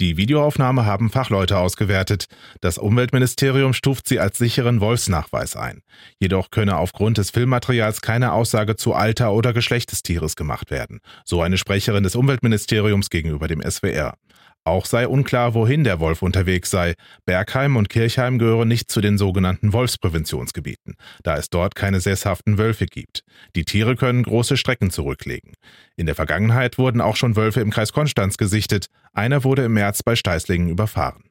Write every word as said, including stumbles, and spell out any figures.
Die Videoaufnahme haben Fachleute ausgewertet. Das Umweltministerium stuft sie als sicheren Wolfsnachweis ein. Jedoch könne aufgrund des Filmmaterials keine Aussage zu Alter oder Geschlecht des Tieres gemacht werden, so eine Sprecherin des Umweltministeriums gegenüber dem S W R. Auch sei unklar, wohin der Wolf unterwegs sei. Bergheim und Kirchheim gehören nicht zu den sogenannten Wolfspräventionsgebieten, da es dort keine sesshaften Wölfe gibt. Die Tiere können große Strecken zurücklegen. In der Vergangenheit wurden auch schon Wölfe im Kreis Konstanz gesichtet. Einer wurde im März bei Steißlingen überfahren.